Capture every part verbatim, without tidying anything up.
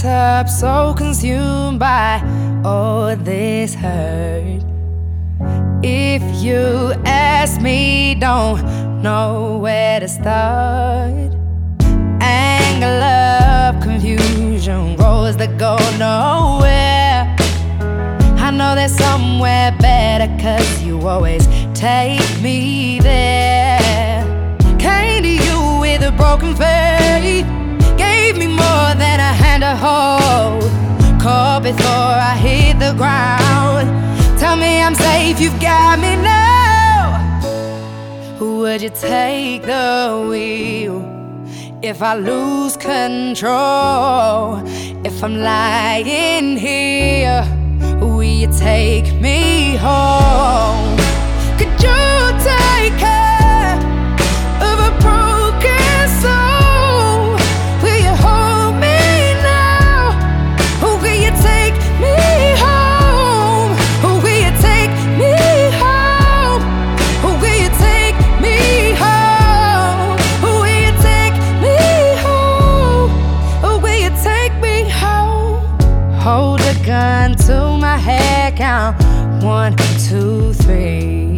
locked up, so consumed by all this hurt. If you ask me, don't know where to start. Anger, love, confusion, roads that go nowhere. I know there's somewhere better, cause you always take me there. Came to you with a broken faith, gave me more than a hand to hold. Caught before I hit the ground. Tell me I'm safe, you've got me now. Would you take the wheel if I lose control? If I'm lying here, will you take me home? Could you take care of a broken soul? Will you hold me now? Or will you take me home? Or will you take me home? Or will you take me home? Or will you take me home? Or will you take me home? Hold a gun to my head, count one, two, three.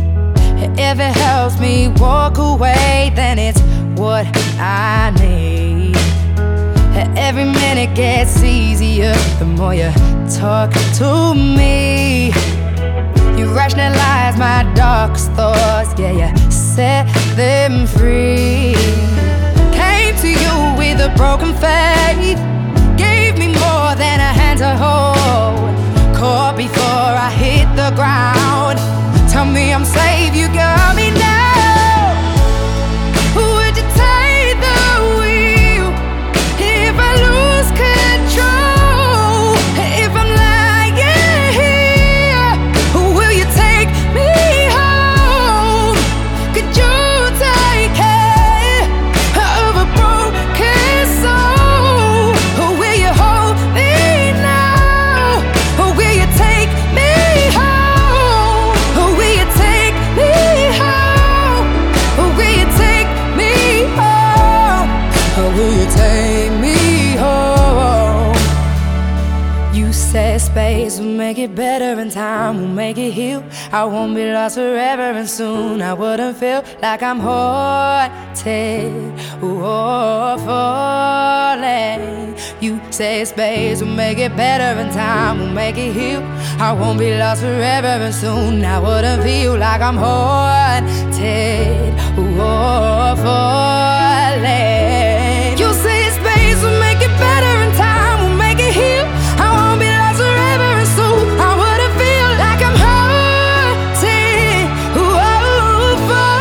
If it helps me walk away, then it's what I need. Every minute gets easier the more you talk to me. You rationalize my darkest thoughts, yeah, you set them free. Came to you with a broken faith, gave me more than a hand to hold. Caught before I hit the ground. Tell me I'm safe, you got me now. Would you take the wheel if I lose control? If I'm lying here, will you take me home? Could you take care of a broken soul? Or will you hold me now? Or will you take me home? Or will you take me home? Or will you take me home? Or will you take me home? You said space will make it better and time will make it heal. I won't be lost forever and soon I wouldn't feel like I'm haunted or falling. You say space will make it better and time will make it heal. I won't be lost forever and soon I wouldn't feel like I'm haunted or falling. You say space will make it better and time will make it heal. I won't be lost forever and soon I wouldn't feel like I'm haunted or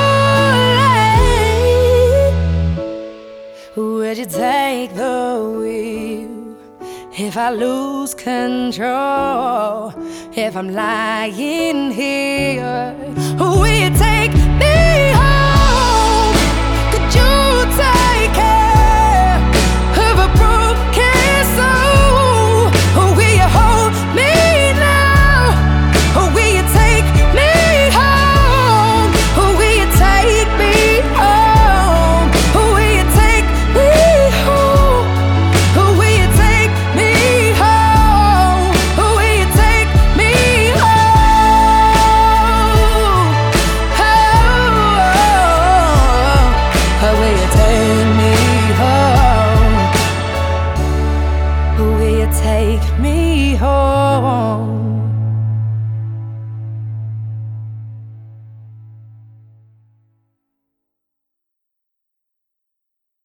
falling. Would you take the wheel if I lose control? If I'm lying here, will you take me